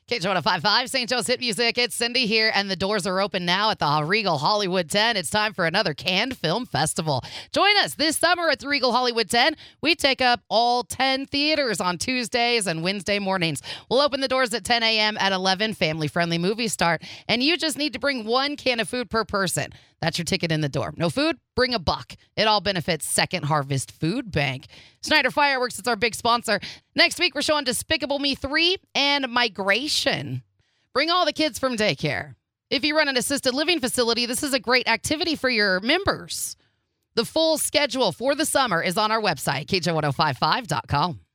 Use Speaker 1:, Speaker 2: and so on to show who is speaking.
Speaker 1: KJ1055, St. Joe's Hit Music. It's Cindy here, and the doors are open now at the Regal Hollywood 10. It's time for another Canned Film Festival. Join us this summer at the Regal Hollywood 10. We take up all 10 theaters on Tuesdays and Wednesday mornings. We'll open the doors at 10 a.m. at 11, family-friendly movie start, and you just need to bring one can of food per person. That's your ticket in the door. No food? Bring a buck. It all benefits Second Harvest Food Bank. Snyder Fireworks is our big sponsor. Next week, we're showing Despicable Me 3 and Migration. Bring all the kids from daycare. If you run an assisted living facility, this is a great activity for your members. The full schedule for the summer is on our website, KJ1055.com.